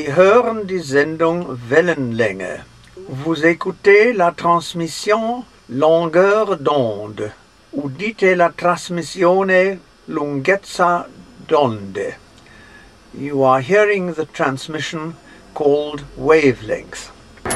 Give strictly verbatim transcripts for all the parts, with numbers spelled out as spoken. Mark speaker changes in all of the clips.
Speaker 1: Sie hören die Sendung Wellenlänge. Vous écoutez la transmission longueur d'onde. Udite la trasmissione lunghezza d'onde. You are hearing the transmission called wavelength.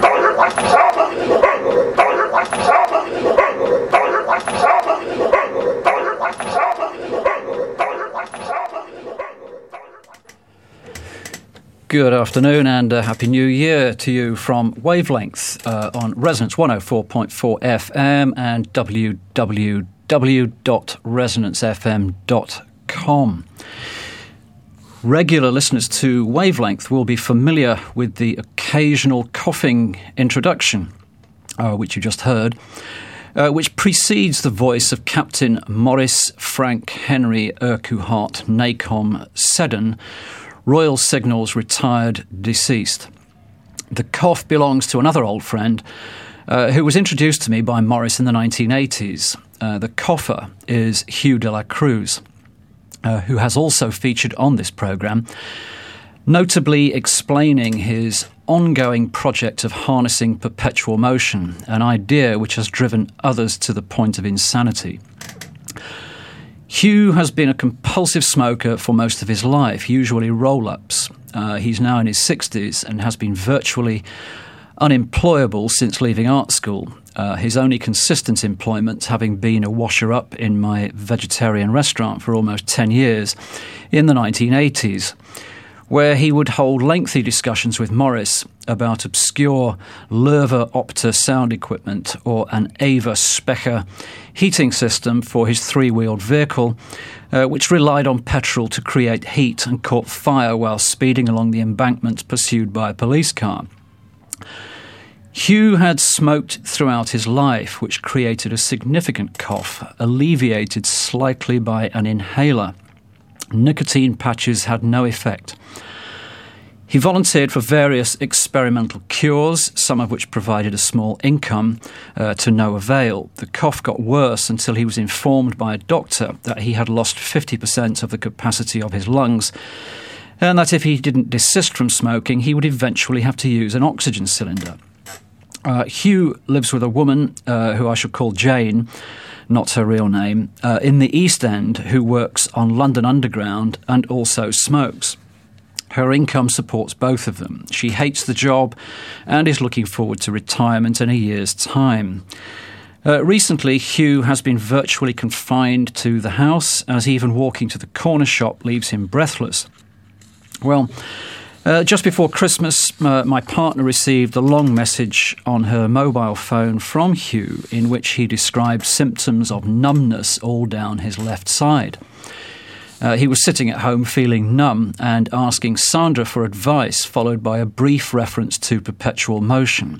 Speaker 2: Good afternoon and a Happy New Year to you from Wavelength uh, on Resonance one oh four point four F M and w w w dot resonance f m dot com. Regular listeners to Wavelength will be familiar with the occasional coughing introduction, uh, which you just heard, uh, which precedes the voice of Captain Maurice Frank Henry Urquhart Nacom Seddon, Royal Signals retired deceased. The cough belongs to another old friend uh, who was introduced to me by Maurice in the nineteen eighties. Uh, the cougher is Hugh de la Cruz, uh, who has also featured on this programme, notably explaining his ongoing project of harnessing perpetual motion, an idea which has driven others to the point of insanity. Hugh has been a compulsive smoker for most of his life, usually roll-ups. Uh, he's now in his sixties and has been virtually unemployable since leaving art school, uh, his only consistent employment having been a washer-up in my vegetarian restaurant for almost ten years in the nineteen eighties, where he would hold lengthy discussions with Maurice about obscure Lerva Opta sound equipment or an Ava Specher heating system for his three-wheeled vehicle, uh, which relied on petrol to create heat and caught fire while speeding along the embankment pursued by a police car. Hugh had smoked throughout his life, which created a significant cough, alleviated slightly by an inhaler. Nicotine patches had no effect. He volunteered for various experimental cures, some of which provided a small income, uh, to no avail. The cough got worse until he was informed by a doctor that he had lost fifty percent of the capacity of his lungs, and that if he didn't desist from smoking, he would eventually have to use an oxygen cylinder. Uh, Hugh lives with a woman uh, who I shall call Jane, not her real name, uh, in the East End, who works on London Underground and also smokes. Her income supports both of them. She hates the job and is looking forward to retirement in a year's time. Uh, recently, Hugh has been virtually confined to the house, as even walking to the corner shop leaves him breathless. Well, uh, just before Christmas, uh, my partner received a long message on her mobile phone from Hugh in which he described symptoms of numbness all down his left side. Uh, he was sitting at home feeling numb and asking Sandra for advice, followed by a brief reference to perpetual motion.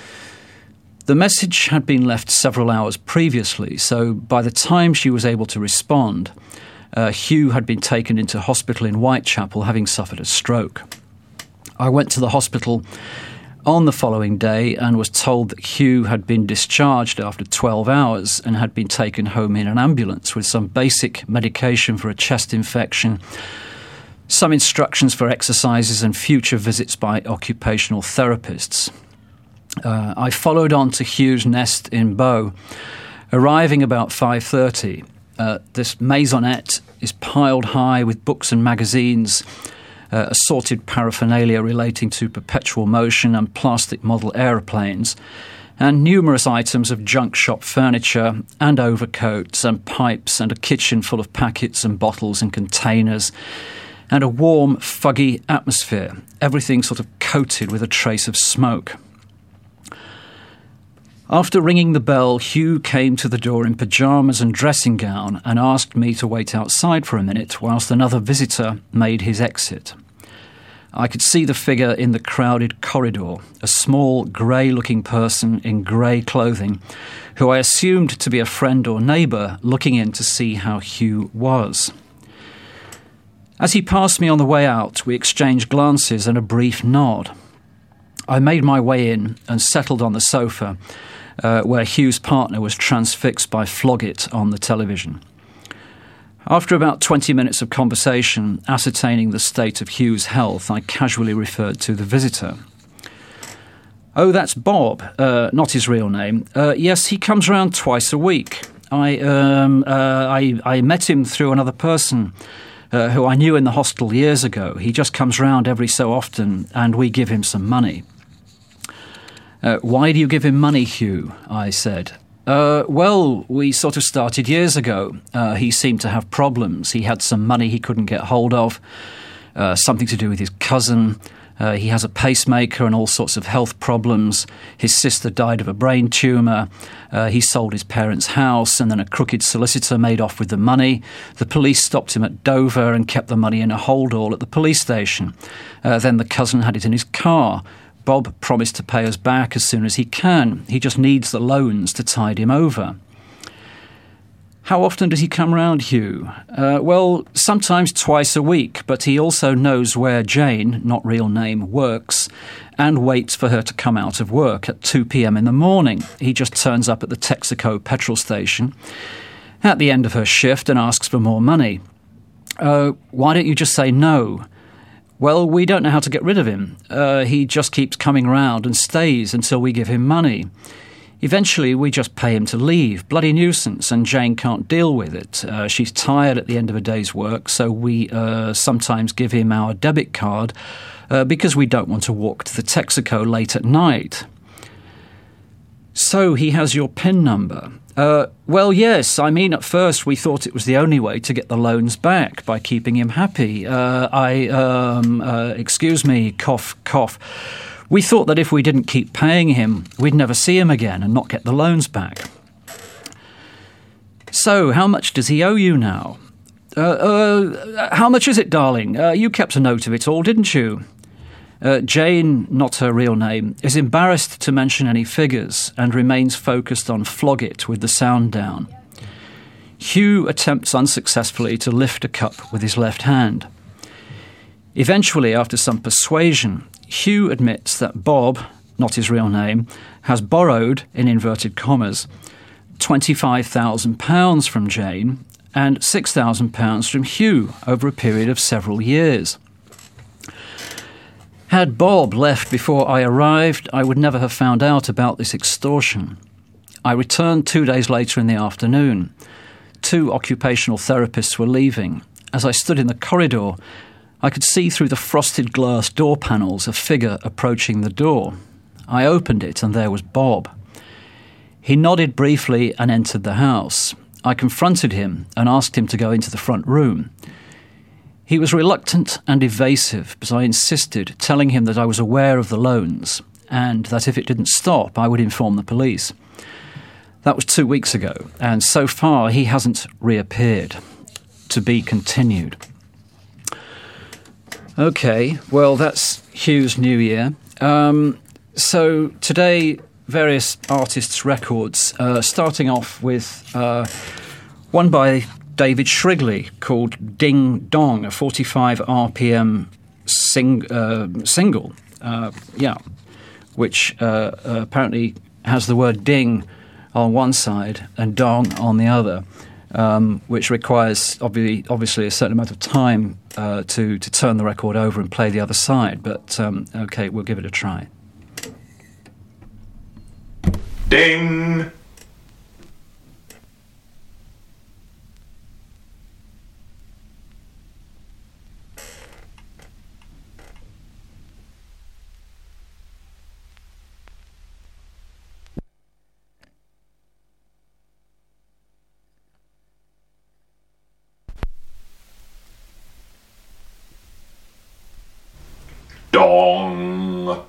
Speaker 2: The message had been left several hours previously, so by the time she was able to respond, uh, Hugh had been taken into hospital in Whitechapel, having suffered a stroke. I went to the hospital on the following day and was told that Hugh had been discharged after twelve hours and had been taken home in an ambulance with some basic medication for a chest infection, some instructions for exercises and future visits by occupational therapists. Uh, I followed on to Hugh's nest in Bow, arriving about five thirty. Uh, this maisonette is piled high with books and magazines, Uh, assorted paraphernalia relating to perpetual motion and plastic model aeroplanes, and numerous items of junk shop furniture and overcoats and pipes and a kitchen full of packets and bottles and containers, and a warm, fuggy atmosphere, everything sort of coated with a trace of smoke. After ringing the bell, Hugh came to the door in pyjamas and dressing gown and asked me to wait outside for a minute whilst another visitor made his exit. I could see the figure in the crowded corridor, a small, grey-looking person in grey clothing, who I assumed to be a friend or neighbour looking in to see how Hugh was. As he passed me on the way out, we exchanged glances and a brief nod. I made my way in and settled on the sofa, uh, where Hugh's partner was transfixed by Flog It on the television. After about twenty minutes of conversation, ascertaining the state of Hugh's health, I casually referred to the visitor. "Oh, that's Bob, uh, not his real name. Uh, yes, he comes round twice a week. I, um, uh, I, I met him through another person uh, who I knew in the hostel years ago. He just comes round every so often, and we give him some money." Uh, "why do you give him money, Hugh?" I said. Uh, well, we sort of started years ago. Uh, he seemed to have problems. He had some money he couldn't get hold of, uh, something to do with his cousin. Uh, he has a pacemaker and all sorts of health problems. His sister died of a brain tumour. Uh, he sold his parents' house, and then a crooked solicitor made off with the money. The police stopped him at Dover and kept the money in a holdall at the police station. Uh, then the cousin had it in his car. Bob promised to pay us back as soon as he can. He just needs the loans to tide him over. "How often does he come round, Hugh?" Uh, well, sometimes twice a week, but he also knows where Jane, not real name, works, and waits for her to come out of work at two p.m. in the morning. He just turns up at the Texaco petrol station at the end of her shift and asks for more money. Uh, why don't you just say no? Well, we don't know how to get rid of him. Uh, he just keeps coming round and stays until we give him money. Eventually, we just pay him to leave. Bloody nuisance, and Jane can't deal with it. Uh, she's tired at the end of a day's work, so we uh, sometimes give him our debit card uh, because we don't want to walk to the Texaco late at night. "So he has your PIN number?" Uh, well, yes. I mean, at first we thought it was the only way to get the loans back, by keeping him happy. Uh, I, um, uh, excuse me, cough, cough. We thought that if we didn't keep paying him, we'd never see him again and not get the loans back. "So, how much does he owe you now?" Uh, uh, how much is it, darling? Uh, you kept a note of it all, didn't you?" Uh, Jane, not her real name, is embarrassed to mention any figures and remains focused on "flog it" with the sound down. Hugh attempts unsuccessfully to lift a cup with his left hand. Eventually, after some persuasion, Hugh admits that Bob, not his real name, has borrowed, in inverted commas, twenty-five thousand pounds from Jane and six thousand pounds from Hugh over a period of several years. Had Bob left before I arrived, I would never have found out about this extortion. I returned two days later in the afternoon. Two occupational therapists were leaving. As I stood in the corridor, I could see through the frosted glass door panels a figure approaching the door. I opened it, and there was Bob. He nodded briefly and entered the house. I confronted him and asked him to go into the front room. He was reluctant and evasive, but I insisted, telling him that I was aware of the loans and that if it didn't stop, I would inform the police. That was two weeks ago, and so far he hasn't reappeared. To be continued. Okay, well, that's Hugh's New Year. Um, so today, various artists' records, uh, starting off with uh, one by David Shrigley called Ding Dong, a forty-five R P M sing, uh, single, uh, yeah, which uh, uh, apparently has the word ding on one side and dong on the other. Um, which requires obviously, obviously a certain amount of time uh, to, to turn the record over and play the other side. But, um, okay, we'll give it a try.
Speaker 3: Ding! Dong.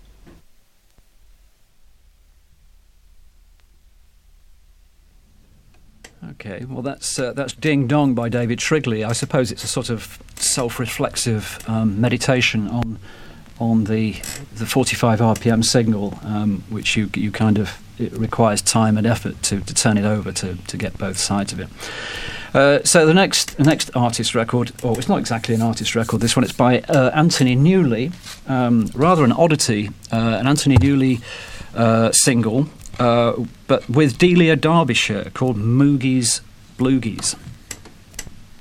Speaker 2: Okay, well, that's uh, that's Ding Dong by David Shrigley. I suppose it's a sort of self-reflexive um, meditation on on the the forty-five R P M signal, um, which you you kind of it requires time and effort to, to turn it over to, to get both sides of it. Uh, so the next the next artist record, or it's not exactly an artist record, this one, it's by uh, Anthony Newley, um, rather an oddity, uh, an Anthony Newley uh, single, uh, but with Delia Derbyshire, called Moogie's Bloogies.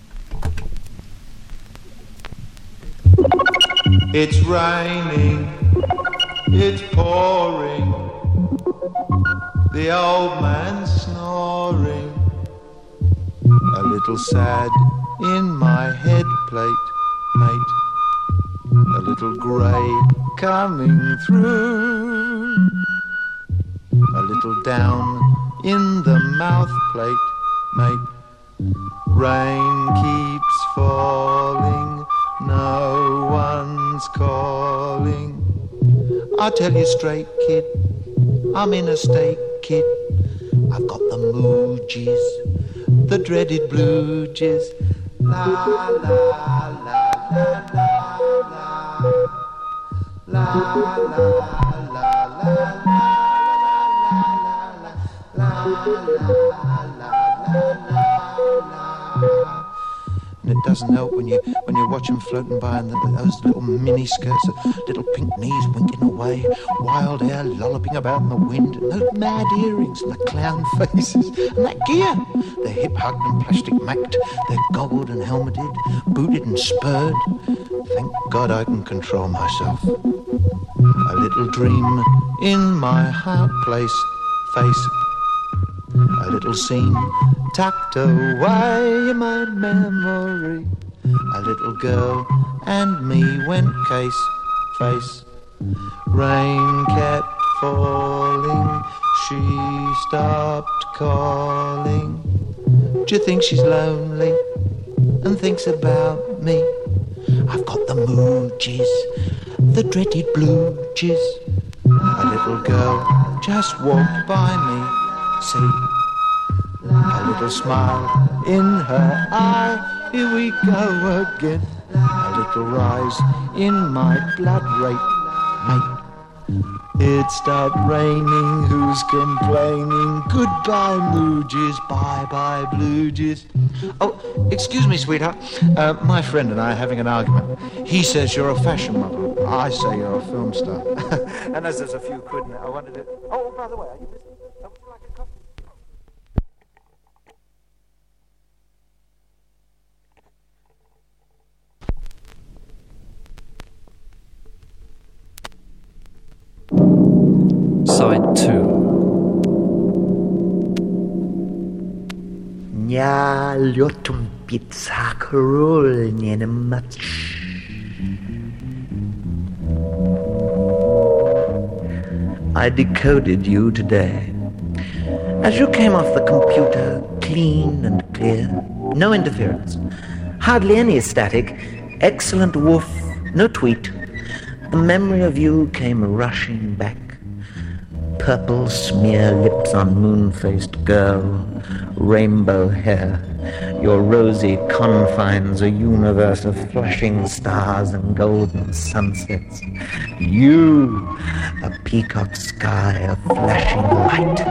Speaker 4: It's raining, it's pouring, the old man's snoring, a little sad in my head plate, mate, a little grey coming through, a little down in the mouth plate, mate, rain keeps falling, no one's calling. I'll tell you straight, kid, I'm in a state, kid. I've got the mooges, the dreaded blue jizz. La la la la la la la la la la la and it doesn't help when you when you watch them floating by and the, those little mini skirts, little pink knees winking away, wild hair lolloping about in the wind, and those mad earrings and the clown faces and that gear. They're hip hugged and plastic macked, they're goggled and helmeted, booted and spurred. Thank God I can control myself. A little dream in my heart place, face. A little scene tucked away in my memory. A little girl and me went case, face. Rain kept falling, she stopped calling. Do you think she's lonely and thinks about me? I've got the mooges, the dreaded blue jizz. A little girl just walked by me. See, a little smile in her eye, here we go again. A little rise in my blood rate, mate. It stopped raining, who's complaining? Goodbye, mooges, bye-bye, blue jizz. Oh, excuse me, sweetheart. Uh, my friend and I are having an argument. He says you're a fashion model. I say you're a film star. And as there's a few quid in it, I wanted to... Oh, by the way, are you listening? Oh, would you like a coffee?
Speaker 2: Side two.
Speaker 5: Nya ljotum pizza karol njene match. I decoded you today. As you came off the computer, clean and clear, no interference, hardly any static, excellent woof, no tweet. The memory of you came rushing back. Purple smear lips on moon-faced girl, rainbow hair, your rosy confines a universe of flashing stars and golden sunsets. You, a peacock sky of flashing light.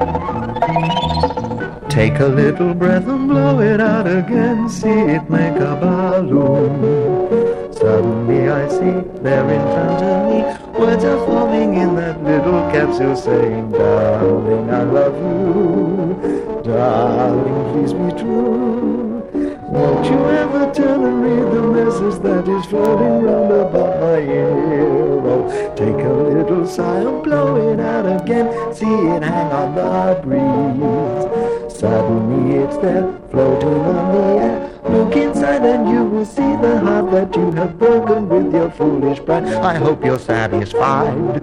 Speaker 5: Take a little breath and blow it out again, see it make a balloon. Suddenly I see there in front of me, words are forming in that little capsule saying, darling, I love you, darling, please be true. Won't you ever turn and read the message that is floating round about my ear? Oh, take a little sigh and blow it out again, see it hang on the breeze. Suddenly it's there, floating on the air. Look inside and you will see the heart that you have broken with your foolish pride. I hope you're satisfied.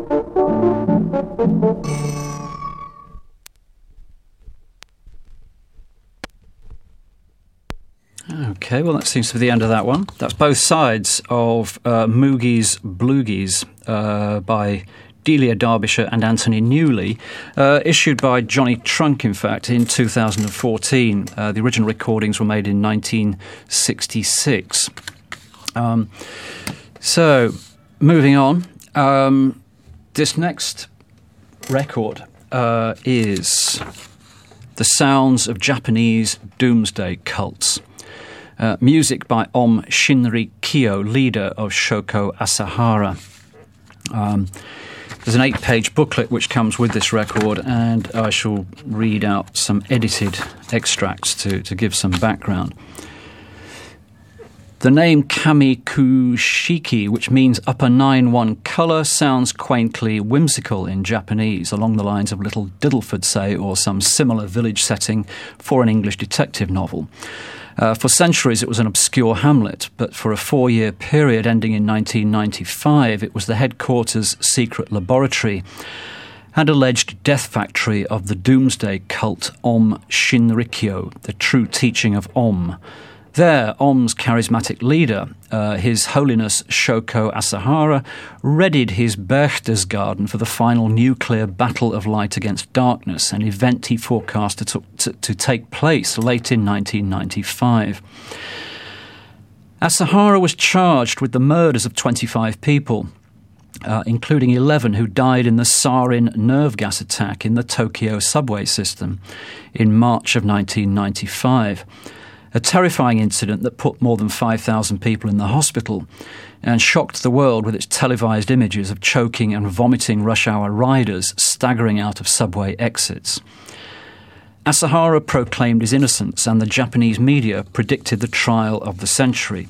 Speaker 2: Okay, well, that seems to be the end of that one. That's both sides of uh, Moogie's Bloogies uh, by Delia Derbyshire and Anthony Newley, uh, issued by Johnny Trunk, in fact, in two thousand fourteen. Uh, the original recordings were made in nineteen sixty-six. Um, so, moving on, um, this next record uh, is The Sounds of Japanese Doomsday Cults. Uh, music by Om Shinri Kyo, leader of Shoko Asahara. Um, there's an eight-page booklet which comes with this record, and I shall read out some edited extracts to, to give some background. The name Kamikushiki, which means upper nine one colour, sounds quaintly whimsical in Japanese, along the lines of Little Diddleford, say, or some similar village setting for an English detective novel. Uh, for centuries it was an obscure hamlet, but for a four-year period ending in nineteen ninety-five it was the headquarters' secret laboratory and alleged death factory of the doomsday cult Om Shinrikyo, the true teaching of Om. There, Om's charismatic leader, uh, His Holiness Shoko Asahara, readied his Berchtesgaden for the final nuclear battle of light against darkness, an event he forecast to, to, to, to take place late in nineteen ninety-five. Asahara was charged with the murders of twenty-five people, uh, including eleven who died in the sarin nerve gas attack in the Tokyo subway system in March of nineteen ninety-five. A terrifying incident that put more than five thousand people in the hospital and shocked the world with its televised images of choking and vomiting rush-hour riders staggering out of subway exits. Asahara proclaimed his innocence, and the Japanese media predicted the trial of the century.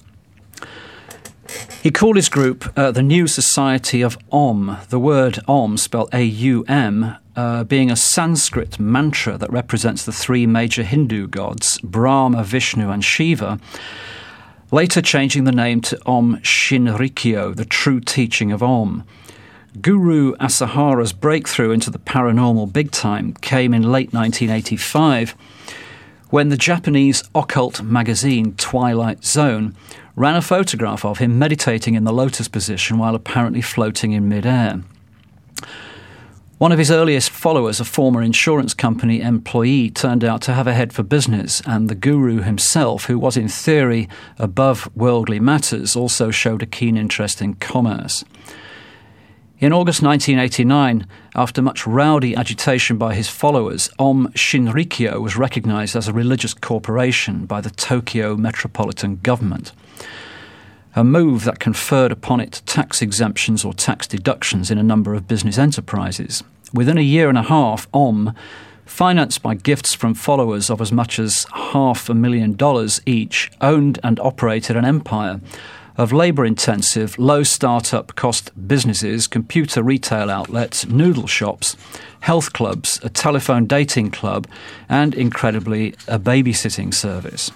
Speaker 2: He called his group uh, the New Society of Om, the word Om, spelled A U M, Uh, being a Sanskrit mantra that represents the three major Hindu gods, Brahma, Vishnu and Shiva, later changing the name to Om Shinrikyo, the true teaching of Om. Guru Asahara's breakthrough into the paranormal big time came in late nineteen eighty-five, when the Japanese occult magazine Twilight Zone ran a photograph of him meditating in the lotus position while apparently floating in mid-air. One of his earliest followers, a former insurance company employee, turned out to have a head for business, and the guru himself, who was in theory above worldly matters, also showed a keen interest in commerce. In August nineteen eighty-nine, after much rowdy agitation by his followers, Om Shinrikyo was recognized as a religious corporation by the Tokyo Metropolitan Government, a move that conferred upon it tax exemptions or tax deductions in a number of business enterprises. Within a year and a half, Om, financed by gifts from followers of as much as half a million dollars each, owned and operated an empire of labour-intensive, low start-up cost businesses, computer retail outlets, noodle shops, health clubs, a telephone dating club, and, incredibly, a babysitting service.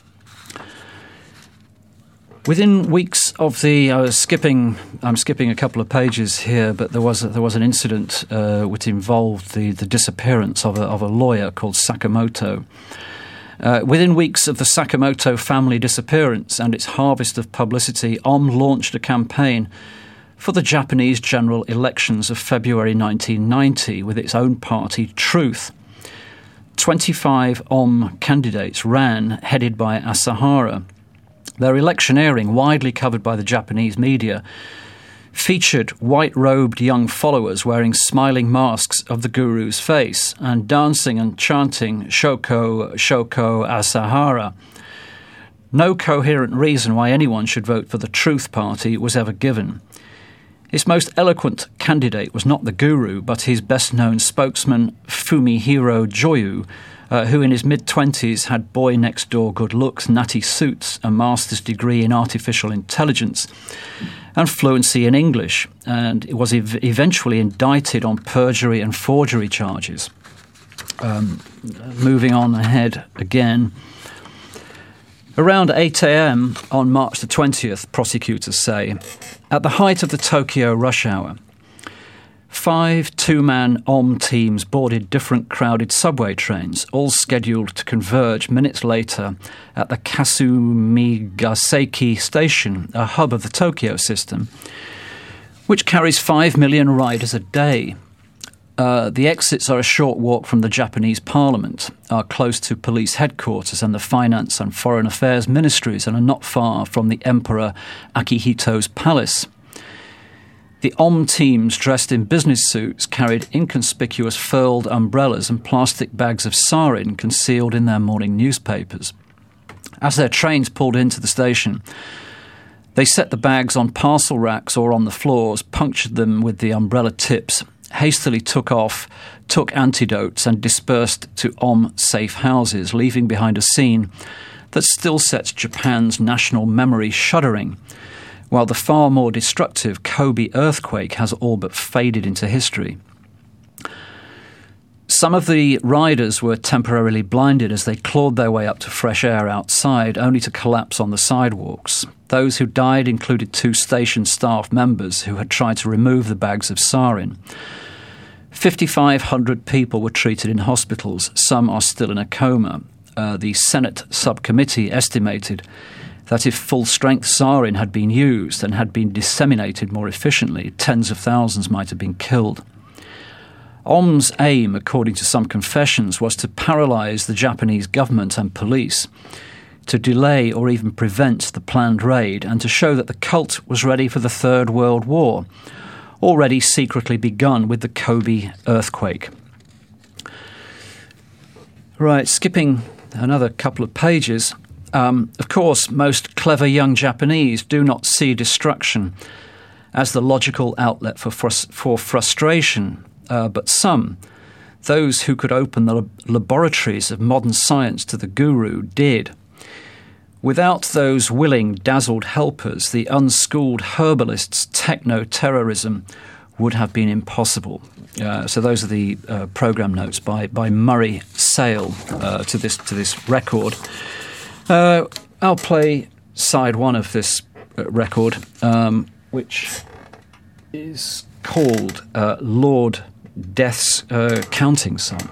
Speaker 2: Within weeks of the, I was skipping, I'm skipping a couple of pages here, but there was a, there was an incident uh, which involved the, the disappearance of a, of a lawyer called Sakamoto. Uh, within weeks of the Sakamoto family disappearance and its harvest of publicity, Om launched a campaign for the Japanese general elections of February nineteen ninety with its own party, Truth. twenty-five Om candidates ran, headed by Asahara. Their electioneering, widely covered by the Japanese media, featured white-robed young followers wearing smiling masks of the guru's face and dancing and chanting Shoko, Shoko Asahara. No coherent reason why anyone should vote for the Truth Party was ever given. Its most eloquent candidate was not the guru, but his best-known spokesman, Fumihiro Joyu, Uh, who in his mid-twenties had boy-next-door good looks, natty suits, a master's degree in artificial intelligence, and fluency in English, and was ev- eventually indicted on perjury and forgery charges. Um, moving on ahead again. Around eight a.m. on March the twentieth, prosecutors say, at the height of the Tokyo rush hour, five two-man Om teams boarded different crowded subway trains, all scheduled to converge minutes later at the Kasumigaseki station, a hub of the Tokyo system, which carries five million riders a day. Uh, the exits are a short walk from the Japanese parliament, are close to police headquarters and the finance and foreign affairs ministries, and are not far from the Emperor Akihito's palace. The Om teams, dressed in business suits, carried inconspicuous furled umbrellas and plastic bags of sarin concealed in their morning newspapers. As their trains pulled into the station, they set the bags on parcel racks or on the floors, punctured them with the umbrella tips, hastily took off, took antidotes and dispersed to Om safe houses, leaving behind a scene that still sets Japan's national memory shuddering, while the far more destructive Kobe earthquake has all but faded into history. Some of the riders were temporarily blinded as they clawed their way up to fresh air outside, only to collapse on the sidewalks. Those who died included two station staff members who had tried to remove the bags of sarin. fifty-five hundred people were treated in hospitals. Some are still in a coma. Uh, the Senate subcommittee estimated that if full-strength sarin had been used and had been disseminated more efficiently, tens of thousands might have been killed. Ohm's aim, according to some confessions, was to paralyse the Japanese government and police, to delay or even prevent the planned raid, and to show that the cult was ready for the Third World War, already secretly begun with the Kobe earthquake. Right, skipping another couple of pages. Um, of course, most clever young Japanese do not see destruction as the logical outlet for frus- for frustration. Uh, but some, those who could open the lab- laboratories of modern science to the guru, did. Without those willing, dazzled helpers, the unschooled herbalists' techno-terrorism would have been impossible. Uh, so those are the uh, program notes by, by Murray Sale uh, to this to this record. Uh, I'll play side one of this uh, record, um, which is called uh, Lord Death's uh, Counting Song.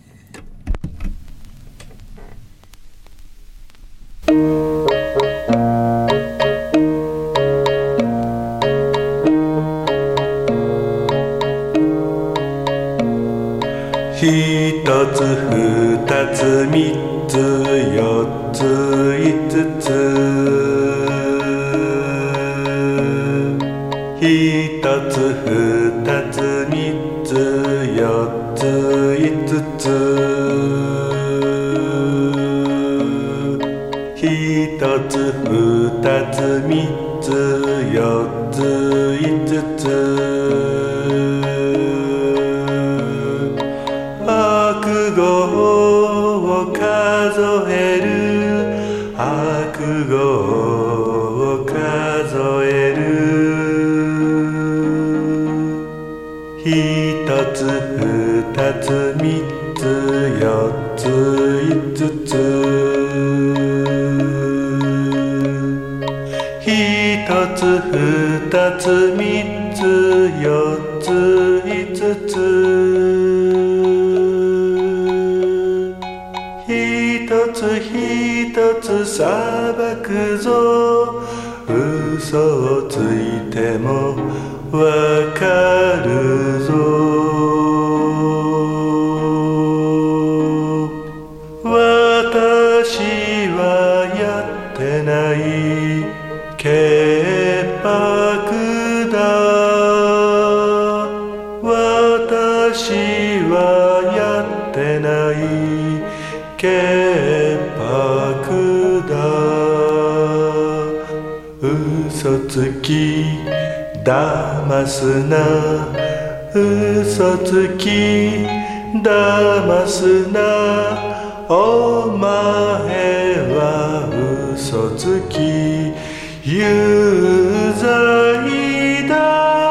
Speaker 6: ひとつふたつみっつよっついつつひとつふたつみっつよっついつつひとつふたつみっつよっついつつ悪語を数える悪語を数えるひとつふたつみっつよっついつつひとつふたつみっつよっついつつひとつひとつ裁くぞ嘘をついてもわかるぞ私はやってない潔白だ私はやってない潔白だ嘘つき騙すな嘘つき騙すなお前は嘘つき有罪だ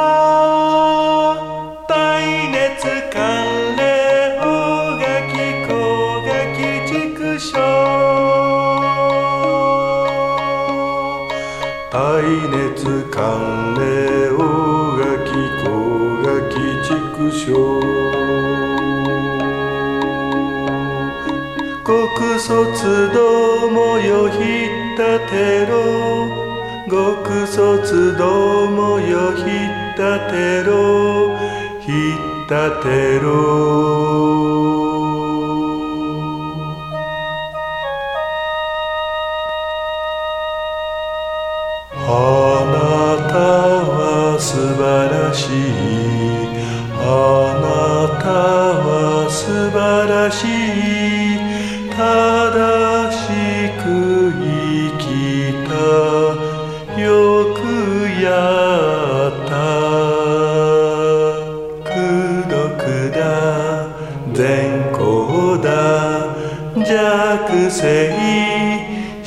Speaker 6: 耐熱寒冷大垣小垣畜生耐熱寒冷大垣小垣畜生極卒どもよひったてろ極卒どもよひったてろひったてろあなたは素晴らしいあなたは素晴らしい正しく生きたよくやった功徳だ善行だ弱性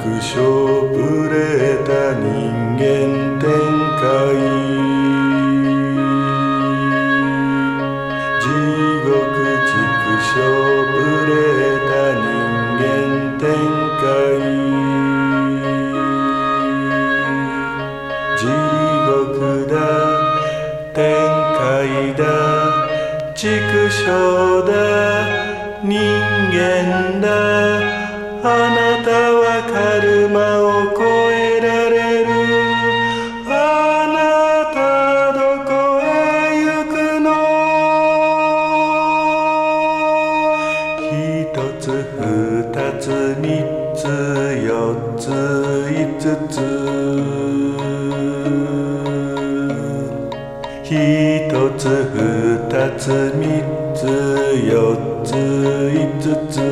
Speaker 6: しょぶれた人間展開地獄畜生ぶれた人間展開地獄だ展開だ畜生だ人間だあなたはカルマを超えられるあなたどこへ行くの一つ二つ三つ四つ五つ一つ二つ三つ四つ五つ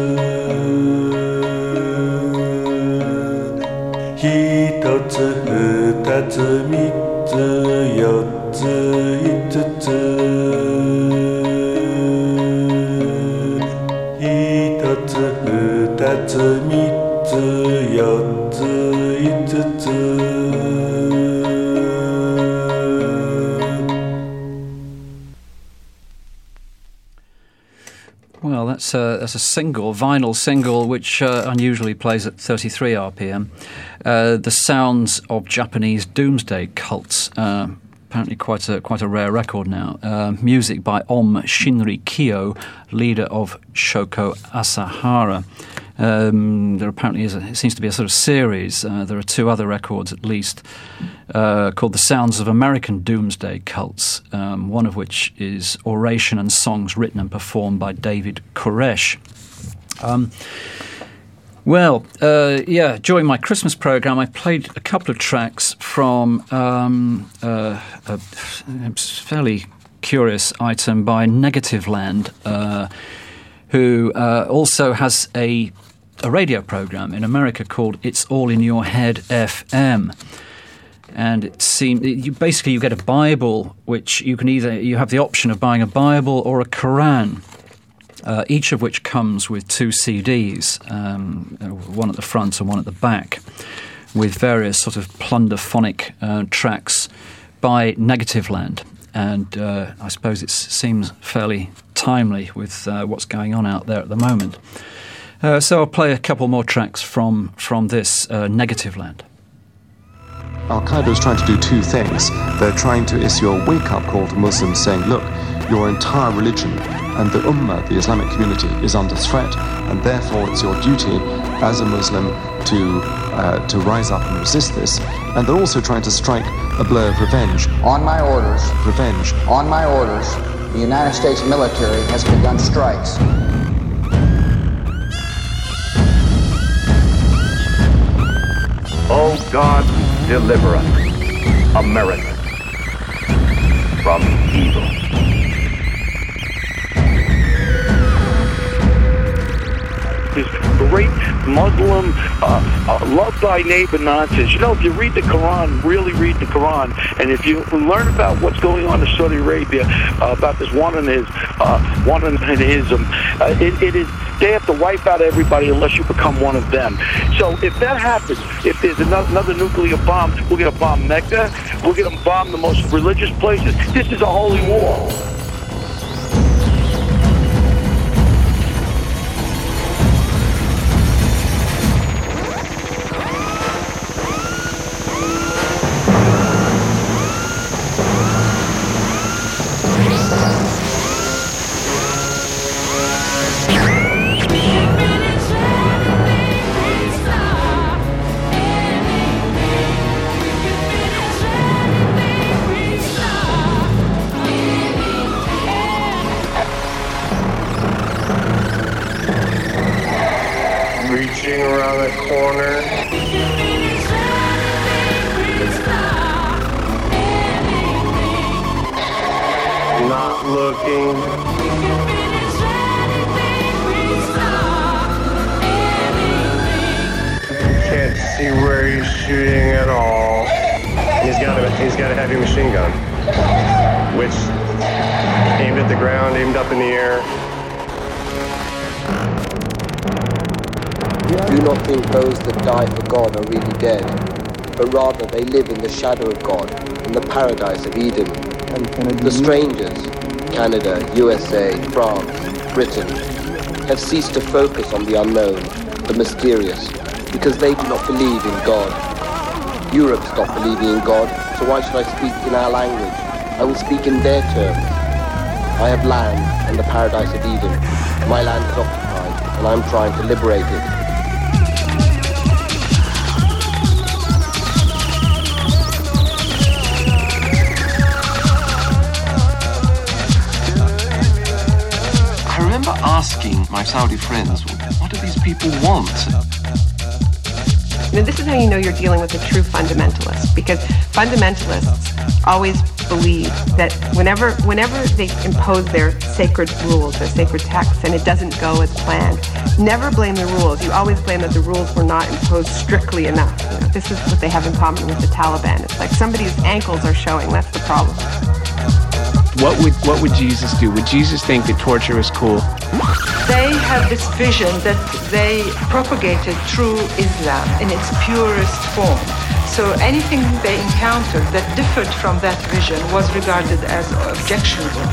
Speaker 6: 一つ二つ三つ四つ五つ一つ二つ三つ四つ五つ
Speaker 2: Well, that's a, that's a single, vinyl single, which uh, unusually plays at thirty-three R P M. Uh, the Sounds of Japanese Doomsday Cults. Uh, apparently quite a quite a rare record now. Uh, music by Om Shinri Kyo, leader of Shoko Asahara. Um, there apparently is a, it seems to be a sort of series. Uh, there are two other records at least uh, called The Sounds of American Doomsday Cults, um, one of which is oration and songs written and performed by David Koresh. Um, well, uh, yeah, during my Christmas programme I played a couple of tracks from um, uh, a, a fairly curious item by Negativland, uh, who uh, also has a a radio program in America called It's All in Your Head F M. And it seems you basically you get a Bible, which you can either you have the option of buying a Bible or a Quran, uh, each of which comes with two C Ds, um, one at the front and one at the back, with various sort of plunderphonic uh, tracks by Negativland. And uh, I suppose it seems fairly timely with uh, what's going on out there at the moment. Uh, so I'll play a couple more tracks from, from this uh, Negativland.
Speaker 7: Al-Qaeda is trying to do two things. They're trying to issue a wake-up call to Muslims saying, look, your entire religion and the Ummah, the Islamic community, is under threat, and therefore it's your duty as a Muslim to uh, to rise up and resist this. And they're also trying to strike a blow of revenge.
Speaker 8: On my orders.
Speaker 7: Revenge.
Speaker 8: On my orders, the United States military has begun strikes.
Speaker 9: Oh God, deliver us, America, from evil. This great Muslim, uh, uh, love thy neighbor nonsense. You know, if you read the Quran, really read the Quran, and if you learn about what's going on in Saudi Arabia, uh, about this one and his, uh, one and hism, uh, it, it is, they have to wipe out everybody unless you become one of them. So if that happens, if there's another, another nuclear bomb, we're going to bomb Mecca, we're going to bomb the most religious places. This is a holy war.
Speaker 10: Reaching around the corner. Not looking. Can't see where he's shooting at all. He's got a he's got a heavy machine gun, which aimed at the ground, aimed up in the air.
Speaker 11: Do not think those that die for God are really dead, but rather they live in the shadow of God, in the paradise of Eden. The strangers, Canada, U S A, France, Britain, have ceased to focus on the unknown, the mysterious, because they do not believe in God. Europe stopped believing in God, so why should I speak in our language? I will speak in their terms. I have land and the paradise of Eden. My land is occupied, and I'm trying to liberate it.
Speaker 7: I remember asking my Saudi friends, what do these people want?
Speaker 12: Now, this is how you know you're dealing with a true fundamentalist, because fundamentalists always believe that whenever whenever they impose their sacred rules, their sacred texts, and it doesn't go as planned, never blame the rules. You always blame that the rules were not imposed strictly enough. You know, this is what they have in common with the Taliban. It's like somebody's ankles are showing. That's the problem.
Speaker 13: What would what would Jesus do? Would Jesus think that torture was cool?
Speaker 14: They have this vision that they propagated through Islam in its purest form. So anything they encountered that differed from that vision was regarded as objectionable.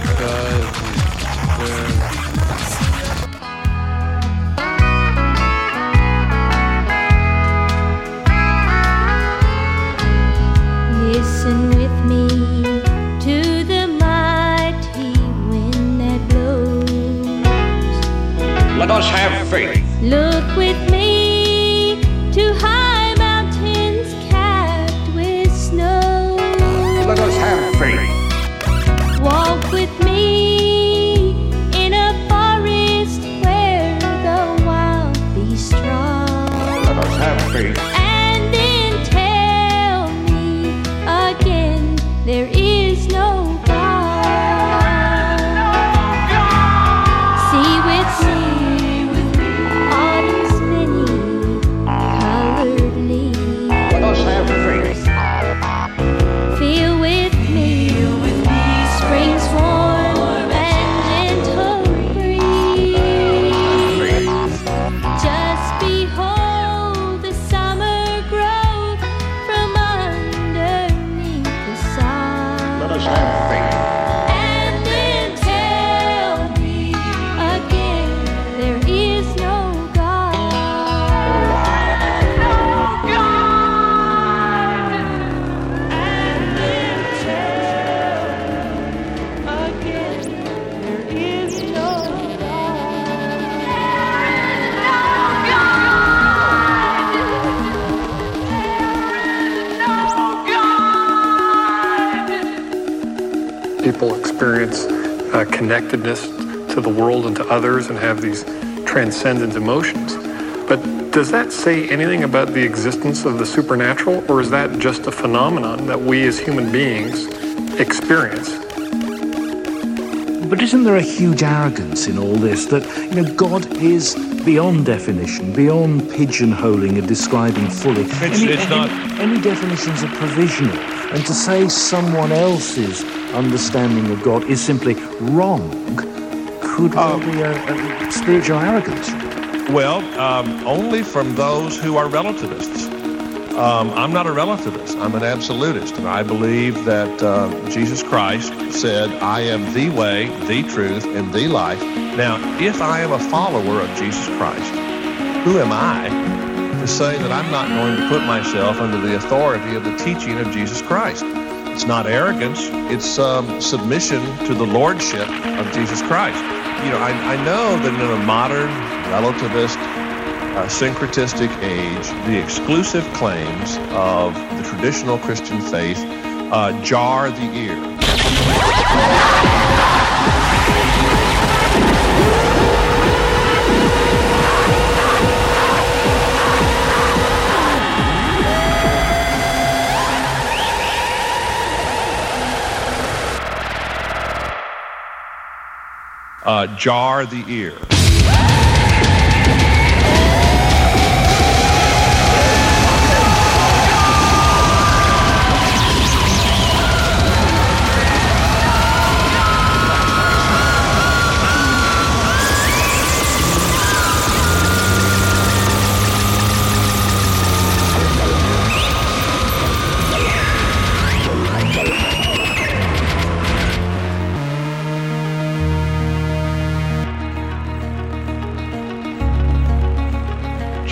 Speaker 15: Listen with me to the mighty wind that blows.
Speaker 3: Let us have faith.
Speaker 15: Look with me to high mountains capped with snow.
Speaker 3: Let us have faith.
Speaker 15: Walk with me in a forest where the wild beasts roam.
Speaker 3: Let us have faith.
Speaker 15: And then tell me again there is no God. See with me autumn's many colored leaves.
Speaker 3: Let us have faith.
Speaker 15: Feel with me spring's warm and gentle breeze. Just behold the summer growth from underneath the sun.
Speaker 3: Let us have faith.
Speaker 15: And then tell me again there is no God. No God. And then tell me again there is no
Speaker 16: People experience uh, connectedness to the world and to others and have these transcendent emotions. But does that say anything about the existence of the supernatural, or is that just a phenomenon that we as human beings experience?
Speaker 17: But isn't there a huge arrogance in all this that, you know, God is beyond definition, beyond pigeonholing and describing fully?
Speaker 18: It's,
Speaker 17: any,
Speaker 18: it's not...
Speaker 17: any, any definitions are provisional, and to say someone else's understanding of God is simply wrong could well be a, a spiritual arrogance.
Speaker 18: Well, um, only from those who are relativists. Um, I'm not a relativist. I'm an absolutist, and I believe that uh, Jesus Christ said, I am the way, the truth, and the life. Now, if I am a follower of Jesus Christ, who am I to say that I'm not going to put myself under the authority of the teaching of Jesus Christ? It's not arrogance. It's um, submission to the lordship of Jesus Christ. You know, I, I know that in a modern, relativist, uh, syncretistic age, the exclusive claims of the traditional Christian faith uh, jar the ear. Uh, jar the ear.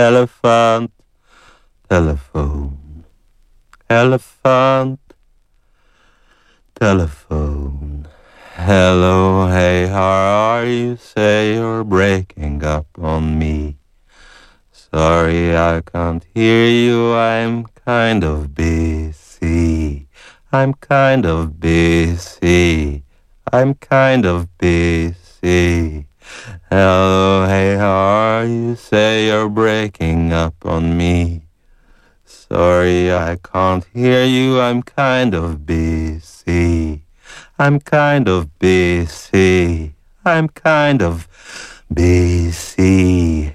Speaker 19: elephant, telephone, elephant, telephone. Hello, hey, how are you? Say you're breaking up on me. Sorry, I can't hear you, I'm kind of busy. I'm kind of busy. I'm kind of busy. Hello, hey, how are you? Say you're breaking up on me. Sorry, I can't hear you, I'm kind of busy. I'm kind of busy. I'm kind of busy.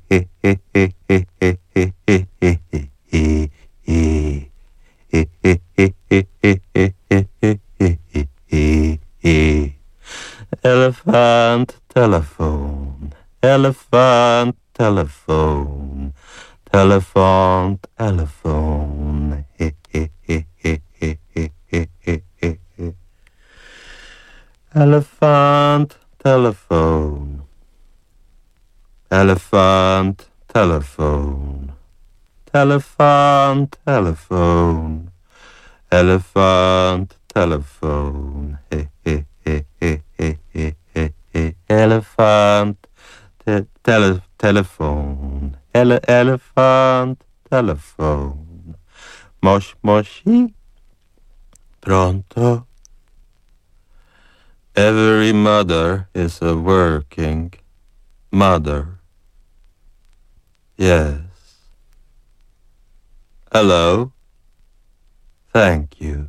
Speaker 19: Elephant telephone, elephant telephone, telephone telephone. Elephant telephone, elephant telephone, telephone telephone, elephant telephone. Elephant te- tele- telephone, ele- elephant telephone. Mosh moshi, pronto. Every mother is a working mother. Yes. Hello. Thank you.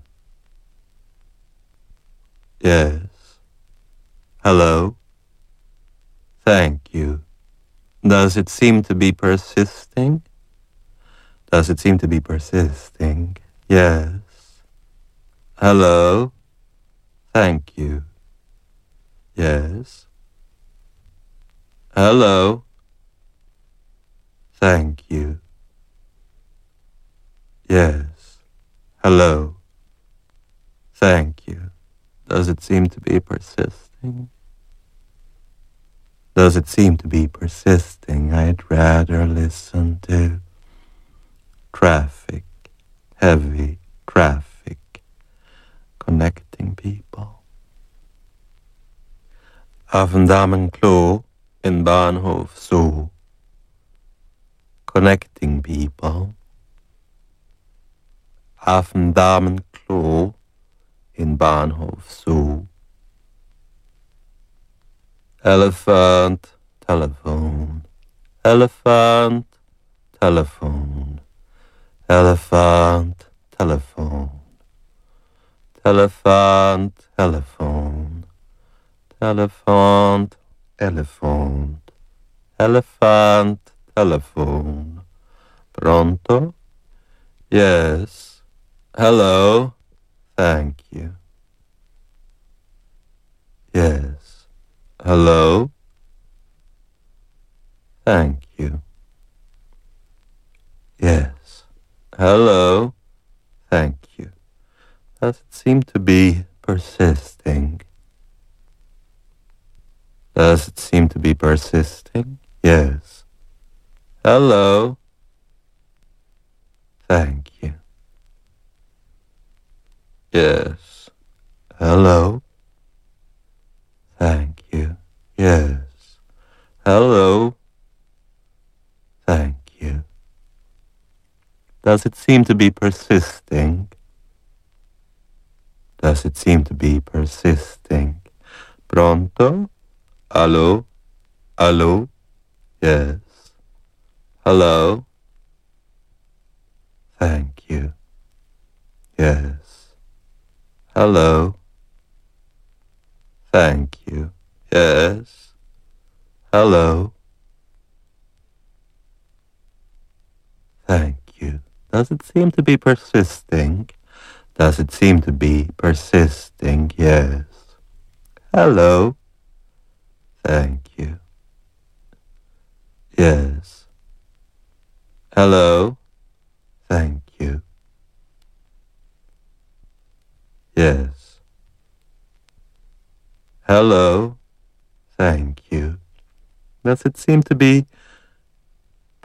Speaker 19: Yes. Hello. Thank you. Does it seem to be persisting? Does it seem to be persisting? Yes. Hello. Thank you. Yes. Hello. Thank you. Yes. Hello. Thank you. Does it seem to be persisting? Does it seem to be persisting? I'd rather listen to traffic, heavy traffic, connecting people. Avendamenklo in Bahnhof Zoo, connecting people. Avendamenklo in Bahnhof Zoo. Elephant telephone, elephant telephone, elephant telephone, telephant telephone, telephant elephant, elephant telephone. Pronto? Yes. Hello? Thank you. Yes. Hello? Thank you. Yes. Hello? Thank you. Does it seem to be persisting? Does it seem to be persisting? Yes. Hello? Thank you. Yes. Hello? Thank you. Yes. Hello? Thank you. Does it seem to be persisting? Does it seem to be persisting? Pronto? Allo? Allo? Yes. Hello? Thank you. Yes. Hello? Thank you. Yes. Hello? Thank you. Does it seem to be persisting? Does it seem to be persisting? Yes. Hello? Thank you. Yes. Hello? Thank you. Yes. Hello? Thank you. Does it seem to be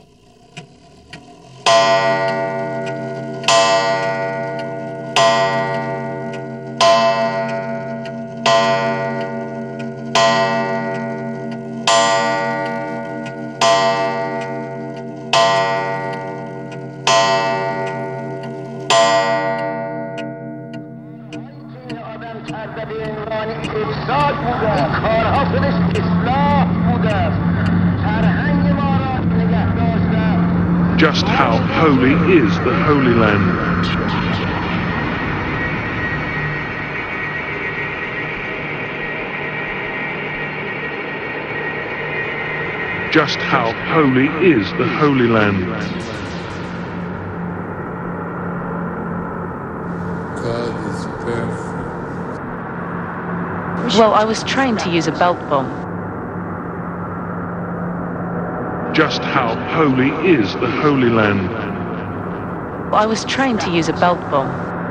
Speaker 15: فساد بوده این کارها خودش اصلاح بوده فرهنگ ما را نگه داشته.
Speaker 6: Just how holy is the Holy Land? Just how holy is the Holy Land?
Speaker 1: God is perfect.
Speaker 20: Well, I was trained to use a belt bomb.
Speaker 6: Just how holy is the Holy Land?
Speaker 20: I was trained to use a belt bomb.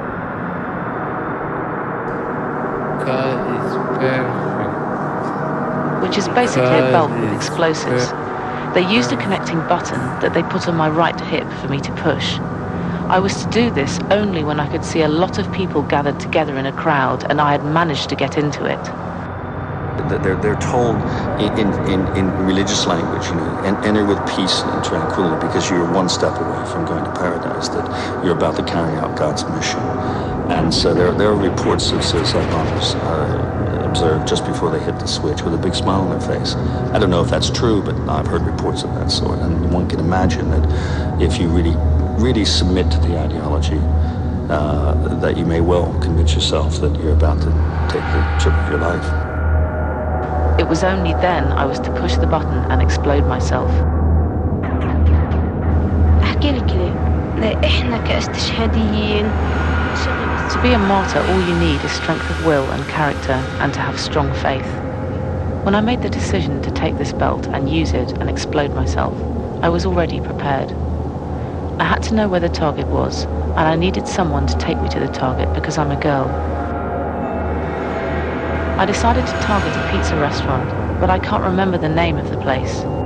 Speaker 1: God is perfect.
Speaker 20: Which is basically a belt with explosives. They used a connecting button that they put on my right hip for me to push. I was to do this only when I could see a lot of people gathered together in a crowd and I had managed to get into it.
Speaker 21: They're, they're told in, in, in religious language, you know, and enter with peace and tranquility because you're one step away from going to paradise, that you're about to carry out God's mission. And so there, there are reports of suicide bombers uh, observed just before they hit the switch with a big smile on their face. I don't know if that's true, but I've heard reports of that sort. And one can imagine that if you really, really submit to the ideology, uh, that you may well convince yourself that you're about to take the trip of your life.
Speaker 20: It was only then I was to push the button and explode myself.
Speaker 22: أحكي لك ليه؟ إحنا كاستشهاديين.
Speaker 20: To be a martyr, all you need is strength of will and character and to have strong faith. When I made the decision to take this belt and use it and explode myself, I was already prepared. I had to know where the target was, and I needed someone to take me to the target because I'm a girl. I decided to target a pizza restaurant, but I can't remember the name of the place.